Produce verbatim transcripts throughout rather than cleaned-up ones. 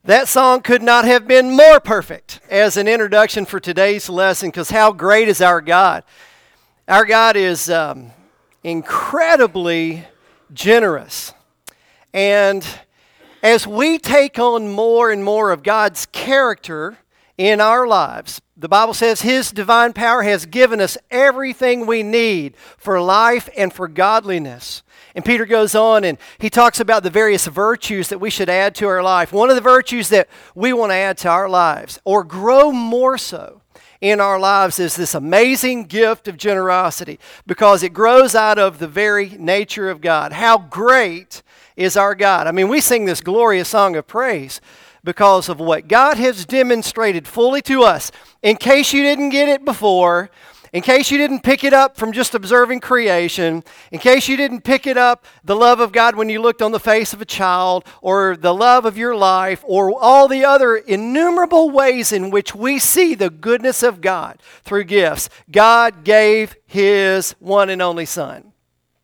That song could not have been more perfect as an introduction for today's lesson, because how great is our God? Our God is um, incredibly generous. And as we take on more and more of God's character in our lives, the Bible says His divine power has given us everything we need for life and for godliness. And Peter goes on and he talks about the various virtues that we should add to our life. One of the virtues that we want to add to our lives, or grow more so in our lives, is this amazing gift of generosity, because it grows out of the very nature of God. How great is our God? I mean, we sing this glorious song of praise because of what God has demonstrated fully to us. In case you didn't get it before, in case you didn't pick it up from just observing creation, in case you didn't pick it up, the love of God when you looked on the face of a child, or the love of your life, or all the other innumerable ways in which we see the goodness of God through gifts, God gave His one and only Son.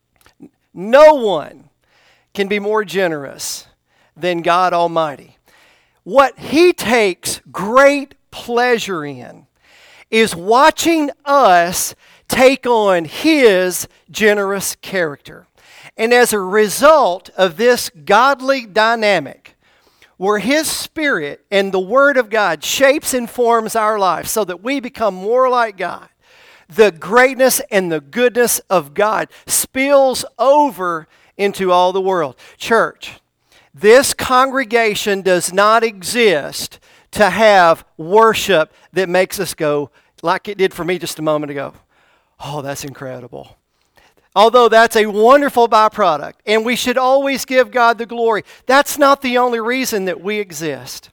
No one can be more generous than God Almighty. What He takes great pleasure in is watching us take on His generous character. And as a result of this godly dynamic, where His Spirit and the Word of God shapes and forms our life so that we become more like God, the greatness and the goodness of God spills over into all the world. Church, this congregation does not exist to have worship that makes us go, like it did for me just a moment ago, oh, that's incredible. Although that's a wonderful byproduct, and we should always give God the glory, that's not the only reason that we exist.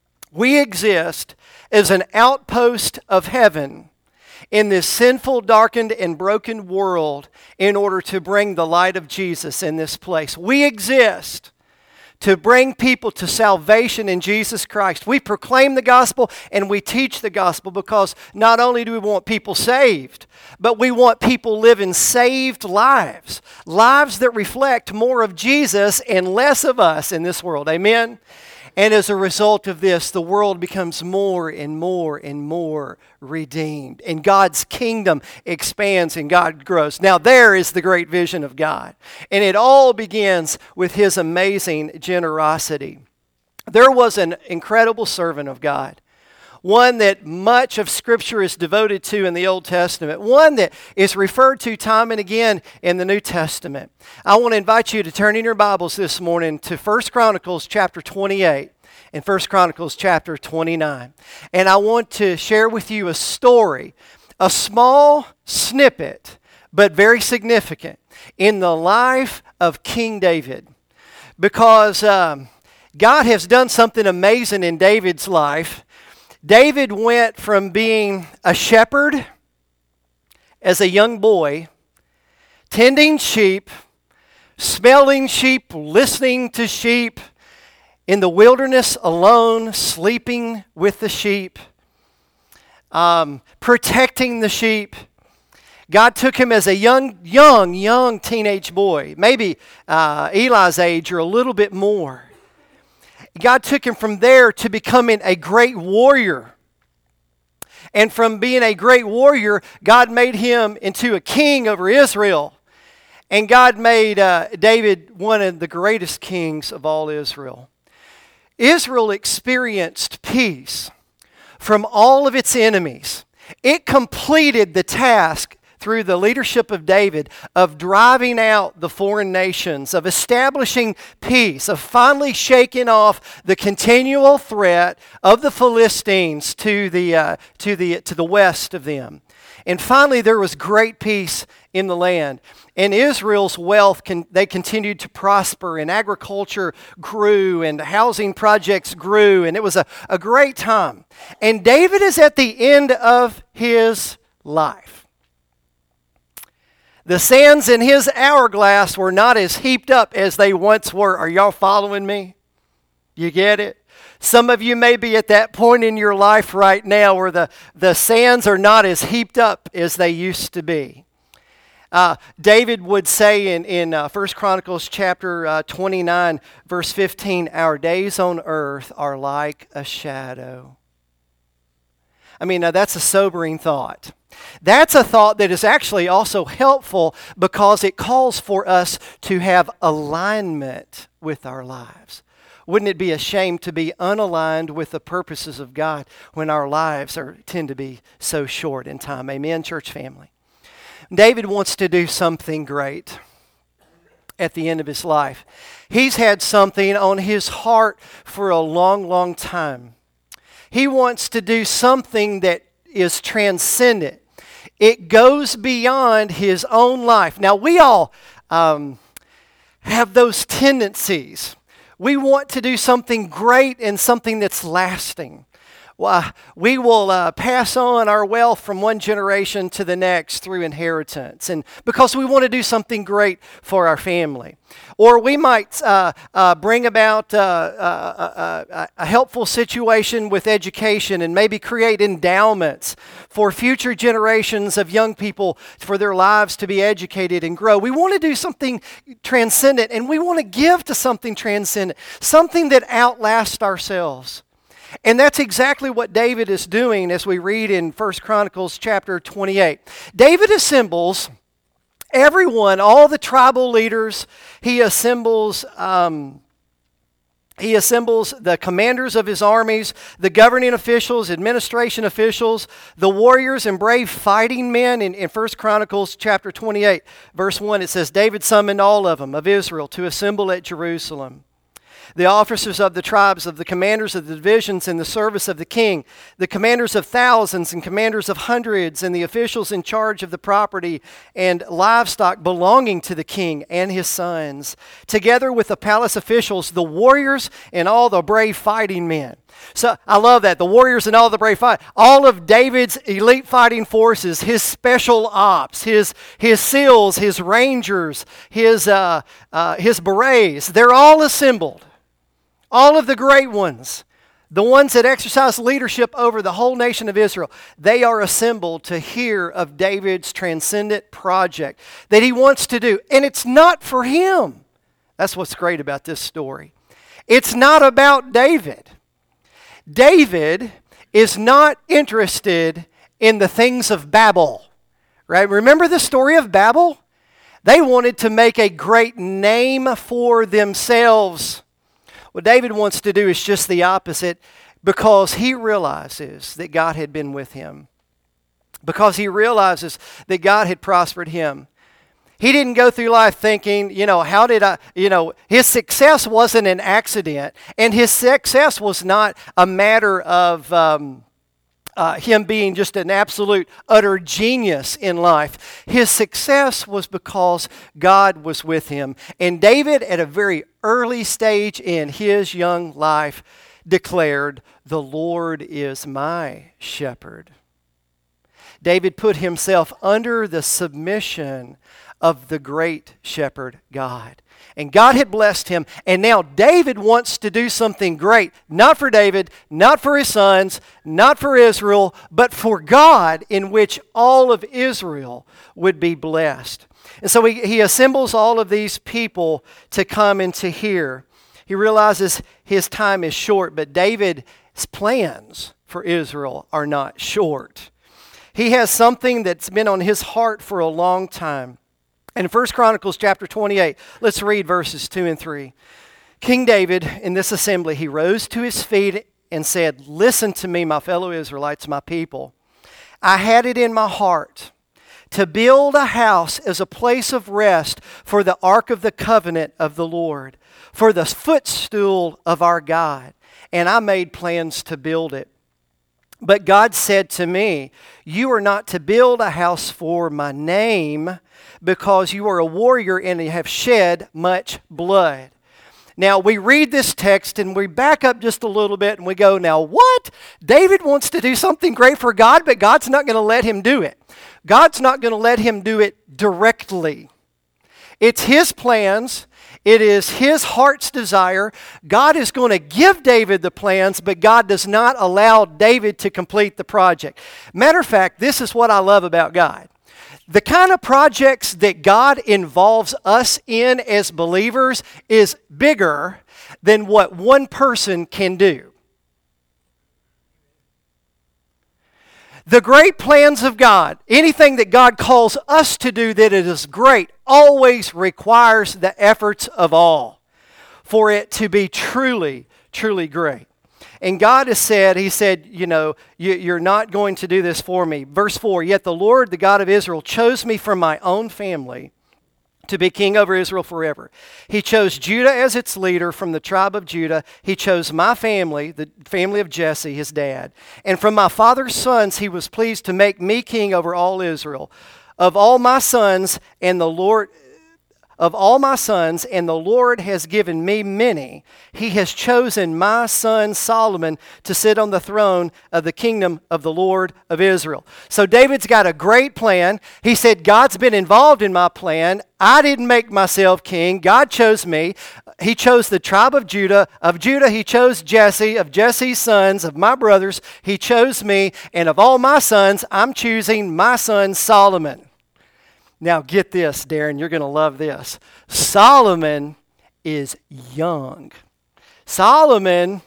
We exist as an outpost of heaven in this sinful, darkened, and broken world in order to bring the light of Jesus in this place. We exist to bring people to salvation in Jesus Christ. We proclaim the gospel and we teach the gospel because not only do we want people saved, but we want people living saved lives. Lives that reflect more of Jesus and less of us in this world. Amen? And as a result of this, the world becomes more and more and more redeemed. And God's kingdom expands and God grows. Now there is the great vision of God. And it all begins with His amazing generosity. There was an incredible servant of God. One that much of Scripture is devoted to in the Old Testament. One that is referred to time and again in the New Testament. I want to invite you to turn in your Bibles this morning to First Chronicles chapter twenty-eight and First Chronicles chapter twenty-nine. And I want to share with you a story, a small snippet, but very significant, in the life of King David. Because um, God has done something amazing in David's life. David went from being a shepherd as a young boy, tending sheep, smelling sheep, listening to sheep, in the wilderness alone, sleeping with the sheep, um, protecting the sheep. God took him as a young, young, young teenage boy, maybe uh, Eli's age or a little bit more. God took him from there to becoming a great warrior. And from being a great warrior, God made him into a king over Israel. And God made uh, David one of the greatest kings of all Israel. Israel experienced peace from all of its enemies. It completed the task through the leadership of David, of driving out the foreign nations, of establishing peace, of finally shaking off the continual threat of the Philistines to the, uh, to the, to the west of them. And finally, there was great peace in the land. And Israel's wealth, con- they continued to prosper, and agriculture grew, and housing projects grew, and it was a, a great time. And David is at the end of his life. The sands in his hourglass were not as heaped up as they once were. Are y'all following me? You get it? Some of you may be at that point in your life right now where the, the sands are not as heaped up as they used to be. Uh, David would say in, in uh, First Chronicles chapter uh, twenty-nine, verse fifteen, our days on earth are like a shadow. I mean, now that's a sobering thought. That's a thought that is actually also helpful because it calls for us to have alignment with our lives. Wouldn't it be a shame to be unaligned with the purposes of God when our lives are tend to be so short in time? Amen, church family. David wants to do something great at the end of his life. He's had something on his heart for a long, long time. He wants to do something that is transcendent. It goes beyond his own life. Now, we all um, have those tendencies. We want to do something great and something that's lasting. Well, we will uh, pass on our wealth from one generation to the next through inheritance, and because we want to do something great for our family. Or we might uh, uh, bring about uh, uh, uh, a helpful situation with education and maybe create endowments for future generations of young people for their lives to be educated and grow. We want to do something transcendent, and we want to give to something transcendent, something that outlasts ourselves. And that's exactly what David is doing as we read in First Chronicles chapter twenty-eight. David assembles everyone, all the tribal leaders. He assembles um, he assembles the commanders of his armies, the governing officials, administration officials, the warriors and brave fighting men. In, in First Chronicles chapter twenty-eight, verse one, it says, David summoned all of them of Israel to assemble at Jerusalem. The officers of the tribes, of the commanders of the divisions in the service of the king, the commanders of thousands and commanders of hundreds, and the officials in charge of the property and livestock belonging to the king and his sons, together with the palace officials, the warriors, and all the brave fighting men. So I love that. The warriors and all the brave fight. All of David's elite fighting forces, his special ops, his his SEALs, his rangers, his uh, uh, his berets, they're all assembled. All of the great ones, the ones that exercise leadership over the whole nation of Israel, they are assembled to hear of David's transcendent project that he wants to do. And it's not for him. That's what's great about this story. It's not about David. David is not interested in the things of Babel, right? Remember the story of Babel? They wanted to make a great name for themselves. What David wants to do is just the opposite, because he realizes that God had been with him. Because he realizes that God had prospered him. He didn't go through life thinking, you know, how did I, you know, his success wasn't an accident. And his success was not a matter of um, uh, him being just an absolute, utter genius in life. His success was because God was with him. And David, at a very early stage in his young life, declared, "The Lord is my shepherd." David put himself under the submission of the great shepherd God. And God had blessed him, and now David wants to do something great, not for David, not for his sons, not for Israel, but for God, in which all of Israel would be blessed. And so he, he assembles all of these people to come and to hear. He realizes his time is short, but David's plans for Israel are not short. He has something that's been on his heart for a long time. In First Chronicles chapter twenty-eight, let's read verses two and three. King David, in this assembly, he rose to his feet and said, "Listen to me, my fellow Israelites, my people. I had it in my heart to build a house as a place of rest for the ark of the covenant of the Lord, for the footstool of our God, and I made plans to build it. But God said to me, you are not to build a house for my name, because you are a warrior and you have shed much blood." Now, we read this text and we back up just a little bit and we go, now what? David wants to do something great for God, but God's not going to let him do it. God's not going to let him do it directly. It's his plans. It is his heart's desire. God is going to give David the plans, but God does not allow David to complete the project. Matter of fact, this is what I love about God. The kind of projects that God involves us in as believers is bigger than what one person can do. The great plans of God, anything that God calls us to do that it is great, always requires the efforts of all for it to be truly, truly great. And God has said, He said, you know, you, you're not going to do this for me. Verse four, yet the Lord, the God of Israel, chose me from my own family to be king over Israel forever. He chose Judah as its leader from the tribe of Judah. He chose my family, the family of Jesse, his dad. And from my father's sons, He was pleased to make me king over all Israel. Of all my sons and the Lord... Of all my sons, and the Lord has given me many, He has chosen my son Solomon to sit on the throne of the kingdom of the Lord of Israel. So David's got a great plan. He said, God's been involved in my plan. I didn't make myself king. God chose me. He chose the tribe of Judah. Of Judah, He chose Jesse. Of Jesse's sons, of my brothers, He chose me. And of all my sons, I'm choosing my son Solomon. Now get this, Darren, you're going to love this. Solomon is young. Solomon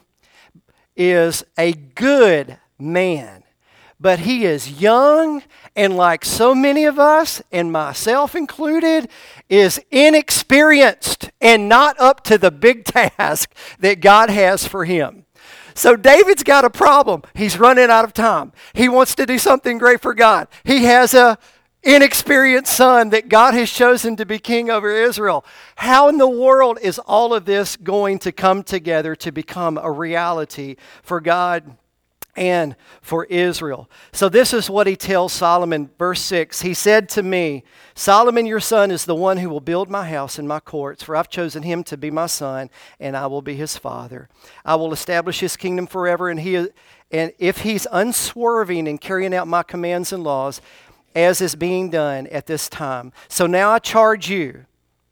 is a good man, but he is young, and like so many of us, and myself included, is inexperienced and not up to the big task that God has for him. So David's got a problem. He's running out of time. He wants to do something great for God. He has a inexperienced son that God has chosen to be king over Israel. How in the world is all of this going to come together to become a reality for God and for Israel? So this is what he tells Solomon, verse six. He said to me, Solomon, your son, is the one who will build my house and my courts, for I've chosen him to be my son, and I will be his father. I will establish his kingdom forever, and he and if he's unswerving in carrying out my commands and laws, as is being done at this time. So now I charge you,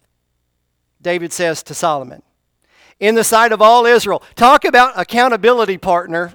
David says to Solomon, in the sight of all Israel. Talk about accountability partner.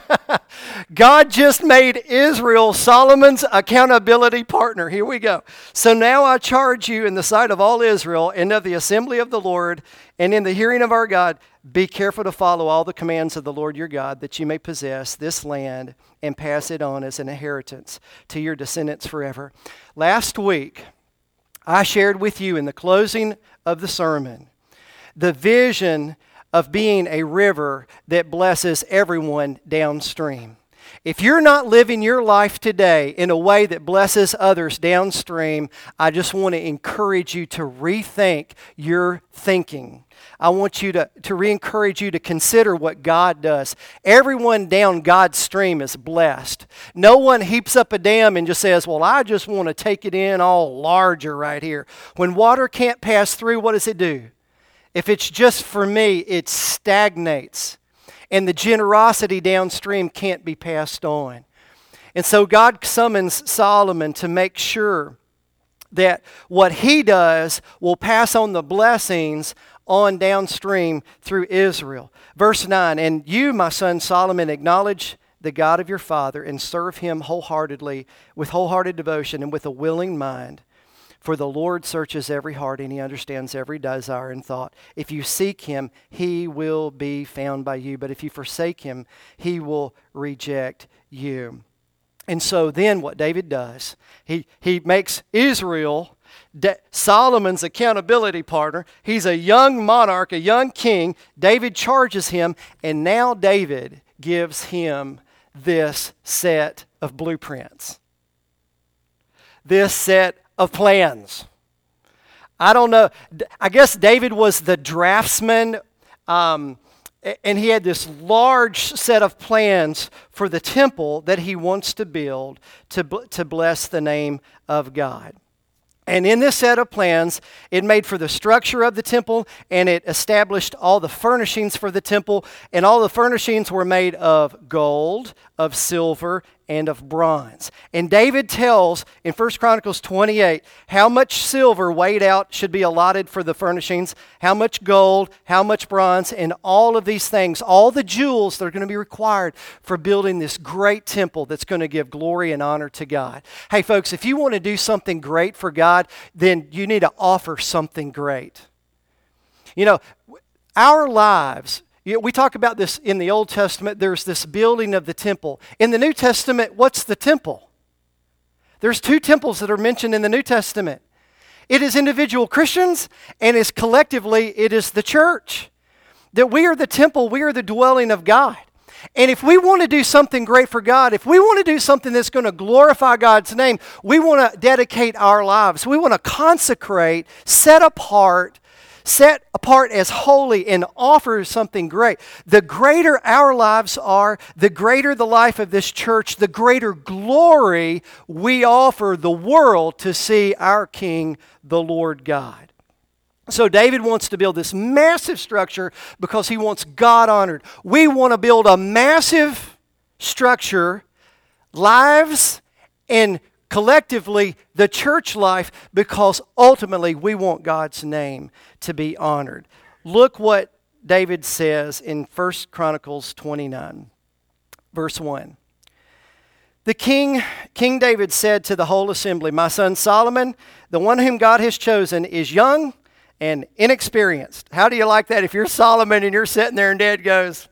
God just made Israel Solomon's accountability partner. Here we go. So now I charge you in the sight of all Israel and of the assembly of the Lord and in the hearing of our God, be careful to follow all the commands of the Lord your God, that you may possess this land and pass it on as an inheritance to your descendants forever. Last week, I shared with you in the closing of the sermon the vision of being a river that blesses everyone downstream. If you're not living your life today in a way that blesses others downstream, I just want to encourage you to rethink your thinking. I want you to, to re-encourage you to consider what God does. Everyone down God's stream is blessed. No one heaps up a dam and just says, well, I just want to take it in all larger right here. When water can't pass through, what does it do? If it's just for me, it stagnates. And the generosity downstream can't be passed on. And so God summons Solomon to make sure that what he does will pass on the blessings on downstream through Israel. Verse nine, and you, my son Solomon, acknowledge the God of your father and serve him wholeheartedly, with wholehearted devotion and with a willing mind. For the Lord searches every heart and he understands every desire and thought. If you seek him, he will be found by you. But if you forsake him, he will reject you. And so then what David does, he, he makes Israel Da- Solomon's accountability partner. He's a young monarch, a young king. David charges him, and now David gives him this set of blueprints. This set of plans. I don't know. I guess David was the draftsman, um, and he had this large set of plans for the temple that he wants to build to, to bless the name of God. And in this set of plans, it made for the structure of the temple, and it established all the furnishings for the temple, and all the furnishings were made of gold, of silver, and of bronze. And David tells in First Chronicles twenty-eight how much silver weighed out should be allotted for the furnishings, how much gold, how much bronze, and all of these things, all the jewels that are going to be required for building this great temple that's going to give glory and honor to God. Hey folks, if you want to do something great for God, then you need to offer something great. You know, our lives, you know, we talk about this in the Old Testament, there's this building of the temple. In the New Testament, what's the temple? There's two temples that are mentioned in the New Testament. It is individual Christians, and is collectively, it is the church. That we are the temple, we are the dwelling of God. And if we want to do something great for God, if we want to do something that's going to glorify God's name, we want to dedicate our lives. We want to consecrate, set apart, set apart as holy and offer something great. The greater our lives are, the greater the life of this church, the greater glory we offer the world to see our King, the Lord God. So David wants to build this massive structure because he wants God honored. We want to build a massive structure, lives, and collectively the church life, because ultimately we want God's name to be honored. Look what David says in First Chronicles twenty-nine, verse one. The king, King David said to the whole assembly, "My son Solomon, the one whom God has chosen, is young and inexperienced." How do you like that if you're Solomon and you're sitting there and Dad goes,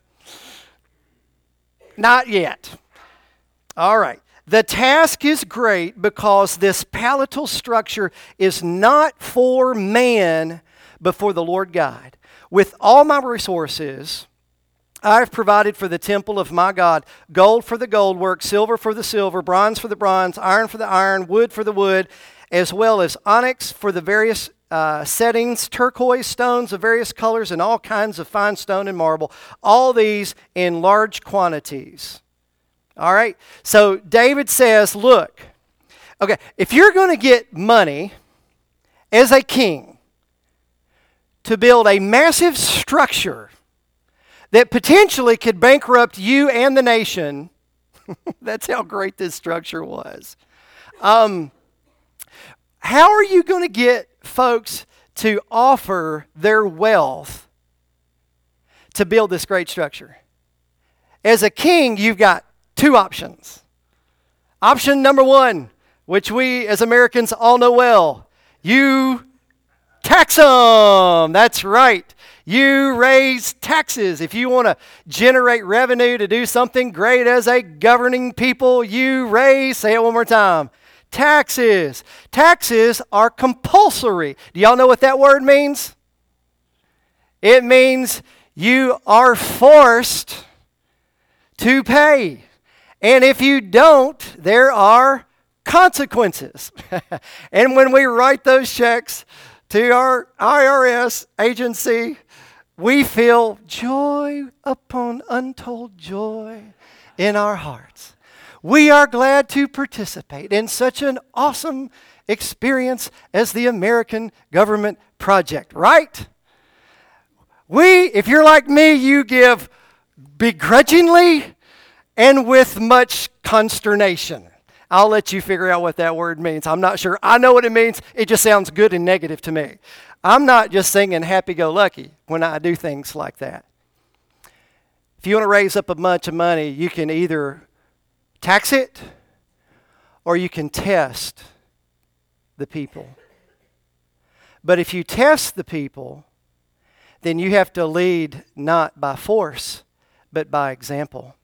"Not yet." All right. The task is great because this palatal structure is not for man, but for the Lord God. With all my resources, I have provided for the temple of my God gold for the gold work, silver for the silver, bronze for the bronze, iron for the iron, wood for the wood, as well as onyx for the various uh, settings, turquoise stones of various colors, and all kinds of fine stone and marble, all these in large quantities. All right, so David says, look, okay, if you're going to get money as a king to build a massive structure that potentially could bankrupt you and the nation, that's how great this structure was. Um, how are you going to get folks to offer their wealth to build this great structure? As a king, you've got two options. Option number one, which we as Americans all know well, you tax them. That's right. You raise taxes. If you want to generate revenue to do something great as a governing people, you raise, say it one more time, taxes. Taxes are compulsory. Do y'all know what that word means? It means you are forced to pay. And if you don't, there are consequences. And when we write those checks to our I R S agency, we feel joy upon untold joy in our hearts. We are glad to participate in such an awesome experience as the American Government Project, right? We, if you're like me, you give begrudgingly and with much consternation. I'll let you figure out what that word means. I'm not sure. I know what it means. It just sounds good and negative to me. I'm not just singing happy-go-lucky when I do things like that. If you want to raise up a bunch of money, you can either tax it or you can test the people. But if you test the people, then you have to lead not by force, but by example.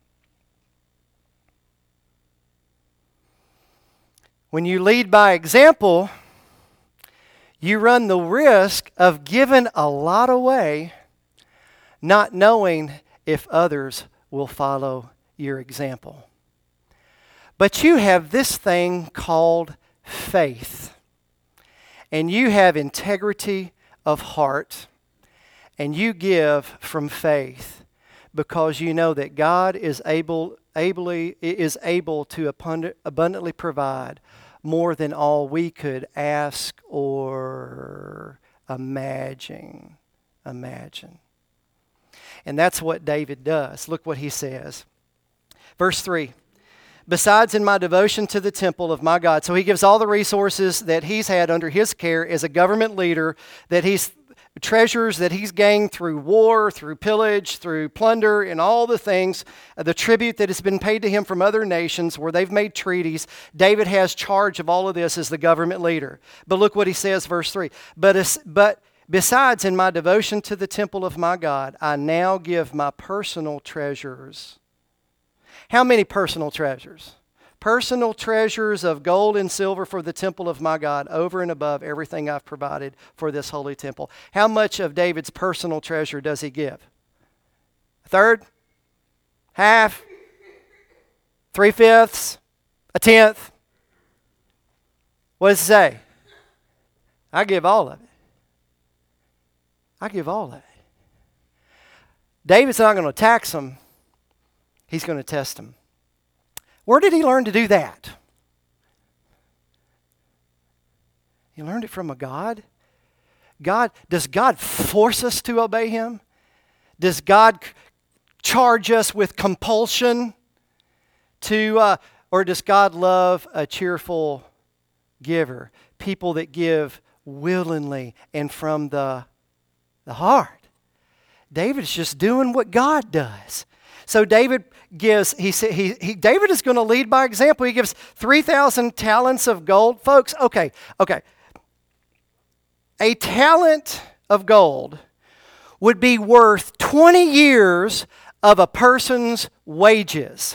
When you lead by example, you run the risk of giving a lot away, not knowing if others will follow your example. But you have this thing called faith, and you have integrity of heart, and you give from faith because you know that God is able, ably, is able to abundantly provide more than all we could ask or imagine. Imagine. And that's what David does. Look what he says. Verse three. Besides, in my devotion to the temple of my God. So he gives all the resources that he's had under his care as a government leader, that he's treasures that he's gained through war, through pillage, through plunder, and all the things, uh, the tribute that has been paid to him from other nations where they've made treaties. David has charge of all of this as the government leader. But look what he says, verse three. But, as, but besides, in my devotion to the temple of my God, I now give my personal treasures. How many personal treasures? Personal treasures of gold and silver for the temple of my God, over and above everything I've provided for this holy temple. How much of David's personal treasure does he give? A third? Half? Three-fifths? A tenth? What does it say? I give all of it. I give all of it. David's not going to tax them. He's going to test them. Where did he learn to do that? He learned it from a God. God, does God force us to obey him? Does God charge us with compulsion to, uh, or does God love a cheerful giver? People that give willingly and from the, the heart. David is just doing what God does. So David gives, he said, he, he David is going to lead by example. He gives three thousand talents of gold. Folks, okay, okay. A talent of gold would be worth twenty years of a person's wages.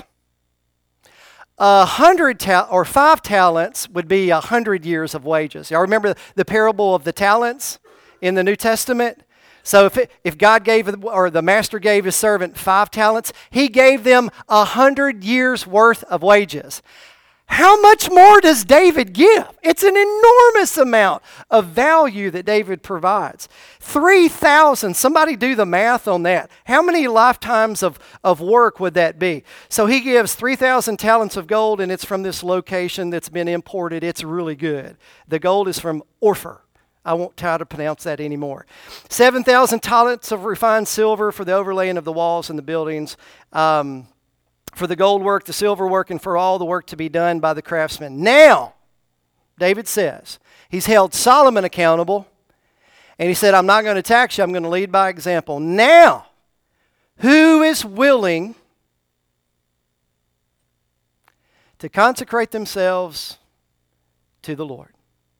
A hundred ta- or five talents would be a hundred years of wages. Y'all remember the parable of the talents in the New Testament? So if it, if God gave, or the master gave his servant five talents, he gave them a hundred years worth of wages. How much more does David give? It's an enormous amount of value that David provides. three thousand, somebody do the math on that. How many lifetimes of, of work would that be? So he gives three thousand talents of gold, and it's from this location that's been imported. It's really good. The gold is from Ophir. I won't try to pronounce that anymore. seven thousand talents of refined silver for the overlaying of the walls and the buildings, um, for the gold work, the silver work, and for all the work to be done by the craftsmen. Now, David says, he's held Solomon accountable, and he said, I'm not going to tax you, I'm going to lead by example. Now, who is willing to consecrate themselves to the Lord?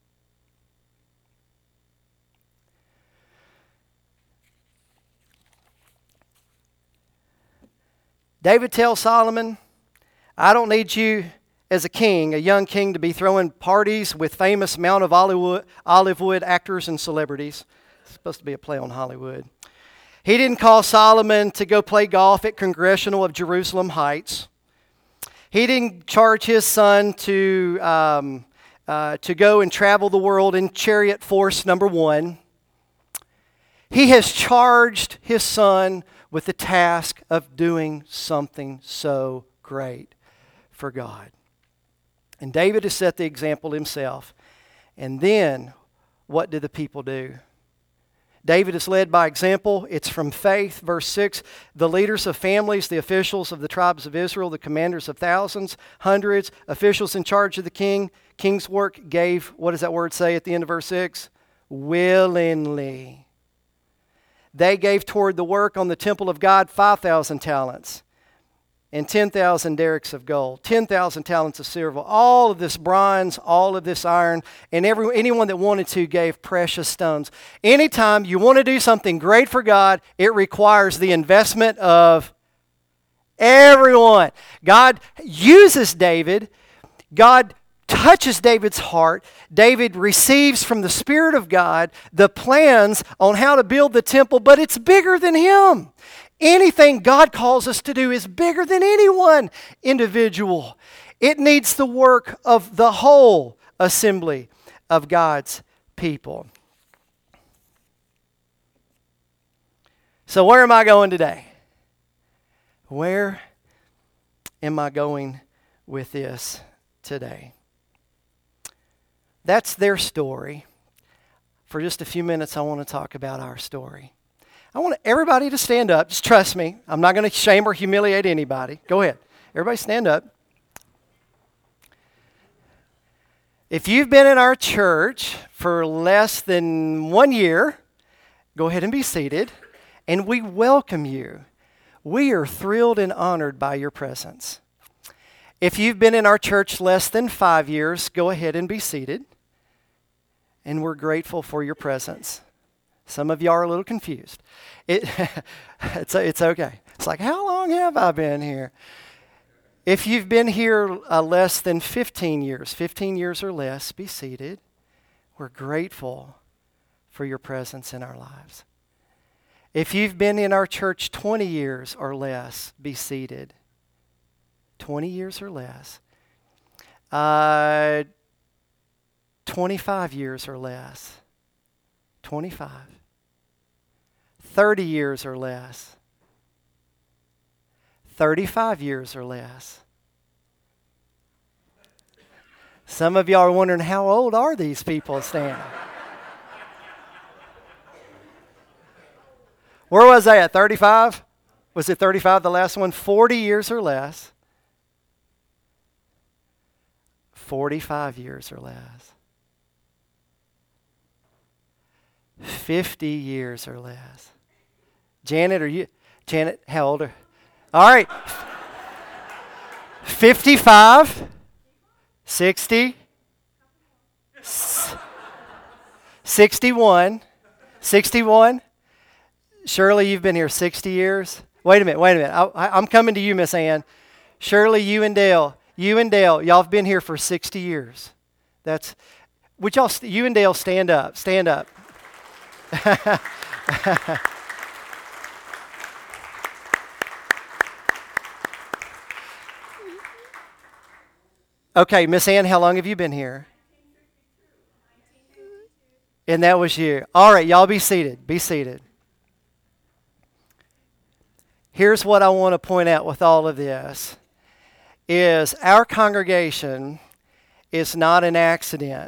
David tells Solomon, I don't need you as a king, a young king, to be throwing parties with famous Mount of Olive Olivewood actors and celebrities. It's supposed to be a play on Hollywood. He didn't call Solomon to go play golf at Congressional of Jerusalem Heights. He didn't charge his son to, um, uh, to go and travel the world in chariot force number one. He has charged his son with the task of doing something so great for God. And David has set the example himself. And then, what do the people do? David is led by example. It's from faith. Verse six, the leaders of families, the officials of the tribes of Israel, the commanders of thousands, hundreds, officials in charge of the king, king's work gave, what does that word say at the end of verse six? Willingly. They gave toward the work on the temple of God five thousand talents and ten thousand derricks of gold, ten thousand talents of silver, all of this bronze, all of this iron, and every, anyone that wanted to gave precious stones. Anytime you want to do something great for God, it requires the investment of everyone. God uses David. God touches David's heart. David receives from the Spirit of God the plans on how to build the temple, but it's bigger than him. Anything God calls us to do is bigger than any one individual. It needs the work of the whole assembly of God's people. So where am I going today? Where am I going with this today? That's their story. For just a few minutes, I want to talk about our story. I want everybody to stand up. Just trust me. I'm not going to shame or humiliate anybody. Go ahead. Everybody stand up. If you've been in our church for less than one year, go ahead and be seated, and we welcome you. We are thrilled and honored by your presence. If you've been in our church less than five years, go ahead and be seated, and we're grateful for your presence. Some of you are a little confused. It, it's, it's okay. It's like, how long have I been here? If you've been here uh, less than fifteen years, fifteen years or less, be seated. We're grateful for your presence in our lives. If you've been in our church twenty years or less, be seated. twenty years or less. Uh, twenty-five years or less. twenty-five. thirty years or less. thirty-five years or less. Some of y'all are wondering, how old are these people standing? Where was I at? thirty-five? Was it thirty-five, the last one? forty years or less. forty-five years or less. fifty years or less. Janet, are you, Janet, how old are you? All right. fifty-five, sixty, sixty-one, sixty-one. Shirley, you've been here sixty years. Wait a minute, wait a minute. I, I, I'm coming to you, Miss Ann. Shirley, you and Dale, you and Dale, y'all have been here for sixty years. That's, would y'all, you and Dale stand up, stand up. Okay, Miss Ann, how long have you been here? And that was you. All right, y'all be seated. Be seated. Here's what I want to point out with all of this, is our congregation is not an accident.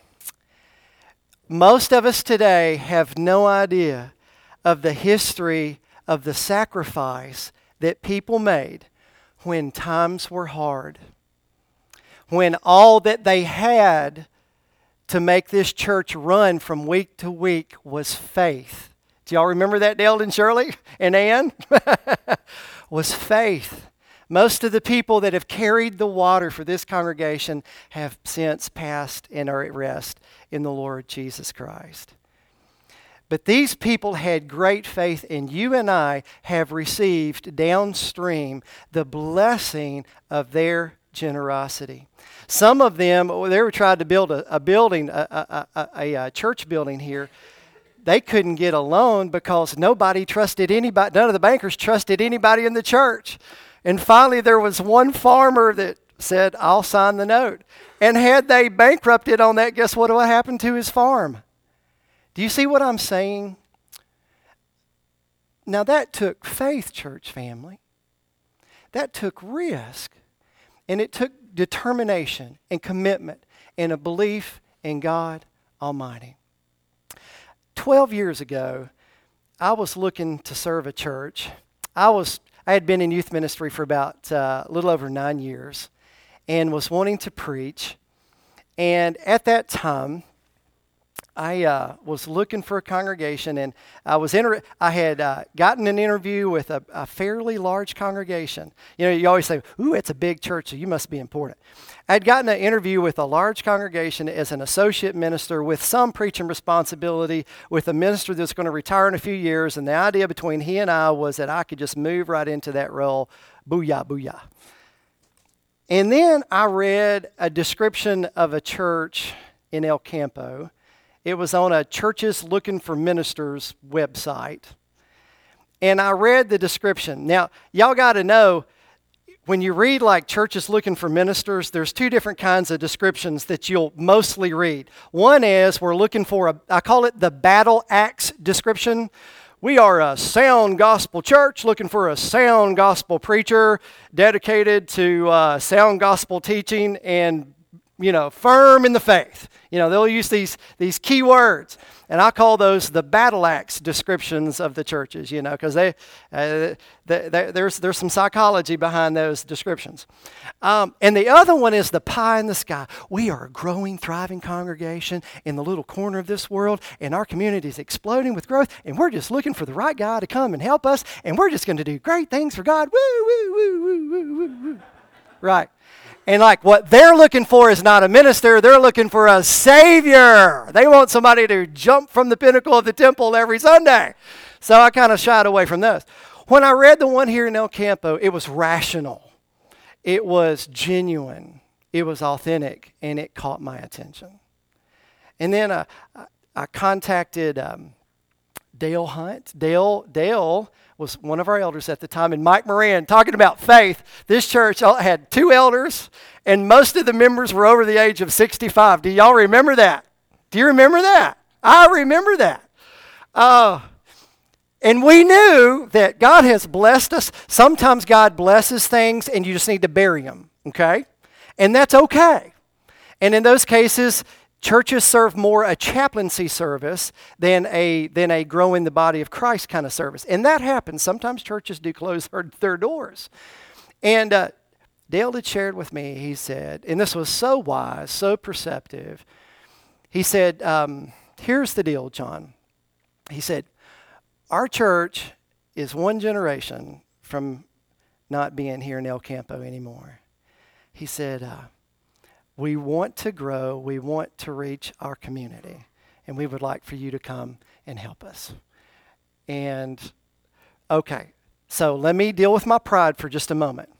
Most of us today have no idea of the history of the sacrifice that people made when times were hard, when all that they had to make this church run from week to week was faith. Do y'all remember that, Dale and Shirley and Ann? Was faith. Most of the people that have carried the water for this congregation have since passed and are at rest in the Lord Jesus Christ. But these people had great faith, and you and I have received downstream the blessing of their generosity. Some of them, they were trying to build a, a building, a, a, a, a, a church building here. They couldn't get a loan because nobody trusted anybody, none of the bankers trusted anybody in the church. And finally, there was one farmer that said, I'll sign the note. And had they bankrupted on that, guess what would happen to his farm? Do you see what I'm saying? Now, that took faith, church family. That took risk. And it took determination and commitment and a belief in God Almighty. Twelve years ago, I was looking to serve a church. I was I had been in youth ministry for about uh, a little over nine years and was wanting to preach. And at that time, I uh, was looking for a congregation, and I was inter- I had uh, gotten an interview with a, a fairly large congregation. You know, you always say, ooh, it's a big church, so you must be important. I'd gotten an interview with a large congregation as an associate minister with some preaching responsibility, with a minister that's going to retire in a few years, and the idea between he and I was that I could just move right into that role. Booyah, booyah. And then I read a description of a church in El Campo. It was on a Churches Looking for Ministers website. And I read the description. Now, y'all got to know, when you read like Churches Looking for Ministers, there's two different kinds of descriptions that you'll mostly read. One is we're looking for a, I call it the battle axe description. We are a sound gospel church looking for a sound gospel preacher dedicated to uh, sound gospel teaching and you know, firm in the faith. You know, they'll use these, these key words. And I call those the battle axe descriptions of the churches, you know, because they, uh, they, they, there's, there's some psychology behind those descriptions. Um, and the other one is the pie in the sky. We are a growing, thriving congregation in the little corner of this world, and our community is exploding with growth, and we're just looking for the right guy to come and help us, and we're just going to do great things for God. Woo, woo, woo, woo, woo, woo, woo. Right. And like what they're looking for is not a minister, they're looking for a savior. They want somebody to jump from the pinnacle of the temple every Sunday. So I kind of shied away from those. When I read the one here in El Campo, it was rational. It was genuine. It was authentic, and it caught my attention. And then uh, I contacted um, Dale Hunt. Dale, Dale was one of our elders at the time, and Mike Moran, talking about faith. This church had two elders, and most of the members were over the age of sixty-five. Do y'all remember that? Do you remember that? I remember that. Uh, and we knew that God has blessed us. Sometimes God blesses things, and you just need to bury them, okay? And that's okay. And in those cases, churches serve more a chaplaincy service than a than a grow in the body of Christ kind of service. And that happens. Sometimes churches do close their, their doors. And uh, Dale had shared with me, he said, and this was so wise, so perceptive. He said, um, here's the deal, John. He said, our church is one generation from not being here in El Campo anymore. He said, uh, we want to grow, we want to reach our community, and we would like for you to come and help us. And, okay, so let me deal with my pride for just a moment.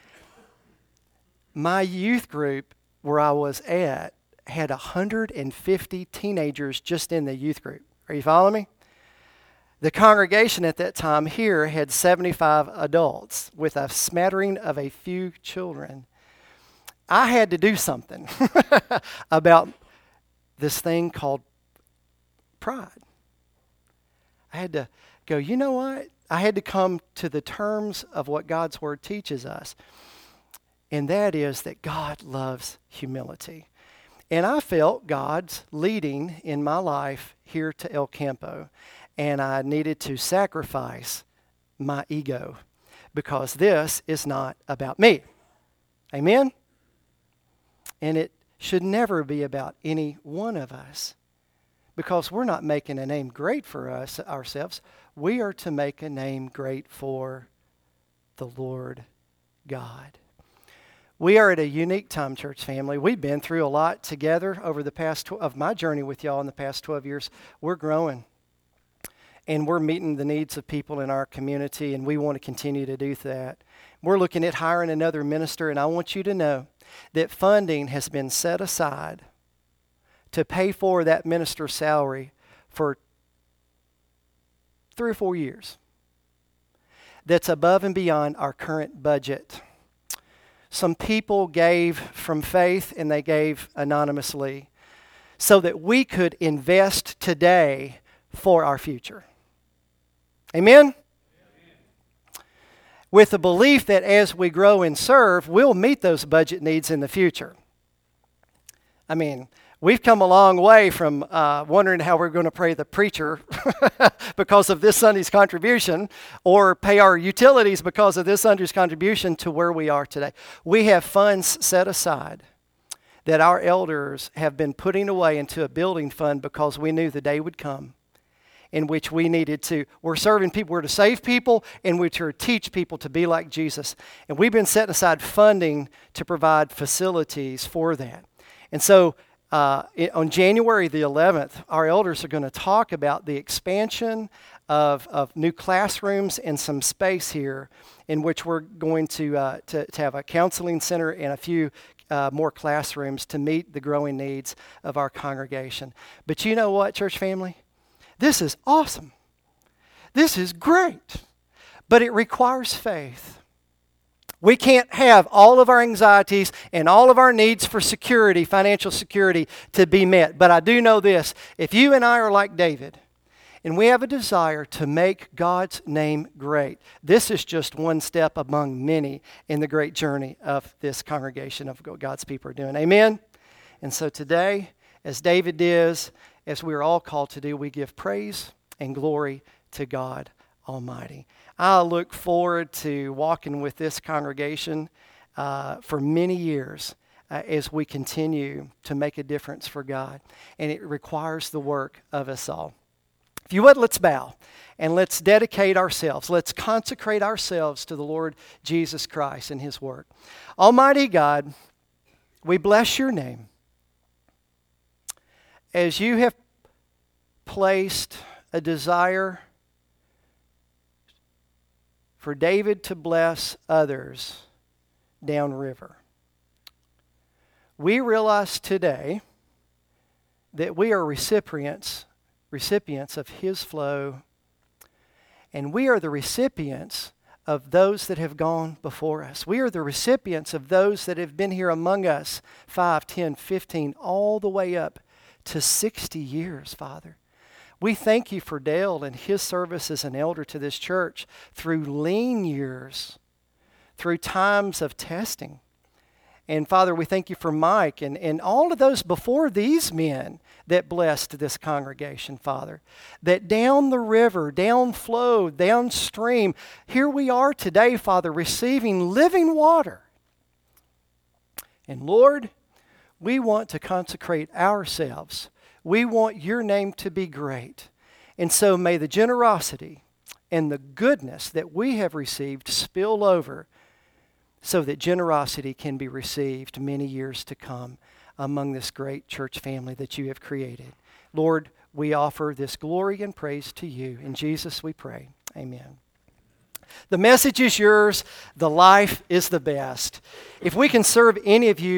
My youth group where I was at had one hundred fifty teenagers just in the youth group. Are you following me? The congregation at that time here had seventy-five adults with a smattering of a few children. I had to do something about this thing called pride. I had to go, you know what? I had to come to the terms of what God's Word teaches us. And that is that God loves humility. And I felt God's leading in my life here to El Campo. And I needed to sacrifice my ego because this is not about me. Amen? And it should never be about any one of us because we're not making a name great for us ourselves. We are to make a name great for the Lord God. We are at a unique time, church family. We've been through a lot together over the past, tw- of my journey with y'all in the past twelve years. We're growing. And we're meeting the needs of people in our community, and we want to continue to do that. We're looking at hiring another minister, and I want you to know that funding has been set aside to pay for that minister's salary for three or four years. That's above and beyond our current budget. Some people gave from faith, and they gave anonymously so that we could invest today for our future. Amen? With the belief that as we grow and serve, we'll meet those budget needs in the future. I mean, we've come a long way from uh, wondering how we're going to pay the preacher because of this Sunday's contribution or pay our utilities because of this Sunday's contribution to where we are today. We have funds set aside that our elders have been putting away into a building fund because we knew the day would come in which we needed to, we're serving people, we're to save people, and we're to teach people to be like Jesus. And we've been setting aside funding to provide facilities for that. And so uh, it, on January the eleventh, our elders are going to talk about the expansion of, of new classrooms and some space here in which we're going to, uh, to, to have a counseling center and a few uh, more classrooms to meet the growing needs of our congregation. But you know what, church family? This is awesome. This is great. But it requires faith. We can't have all of our anxieties and all of our needs for security, financial security, to be met. But I do know this. If you and I are like David, and we have a desire to make God's name great, this is just one step among many in the great journey of this congregation of what God's people are doing. Amen? And so today, as David is, as we are all called to do, we give praise and glory to God Almighty. I look forward to walking with this congregation uh, for many years uh, as we continue to make a difference for God. And it requires the work of us all. If you would, let's bow and let's dedicate ourselves. Let's consecrate ourselves to the Lord Jesus Christ and His work. Almighty God, we bless your name. As you have placed a desire for David to bless others downriver, we realize today that we are recipients recipients of His flow, and we are the recipients of those that have gone before us. We are the recipients of those that have been here among us five, ten, fifteen, all the way up to sixty years, Father. We thank you for Dale and his service as an elder to this church through lean years, through times of testing. And Father, we thank you for Mike and, and all of those before these men that blessed this congregation, Father. That down the river, down flow, downstream, here we are today, Father, receiving living water. And Lord, we want to consecrate ourselves. We want your name to be great. And so may the generosity and the goodness that we have received spill over so that generosity can be received many years to come among this great church family that you have created. Lord, we offer this glory and praise to you. In Jesus we pray. Amen. The message is yours. The life is the best. If we can serve any of you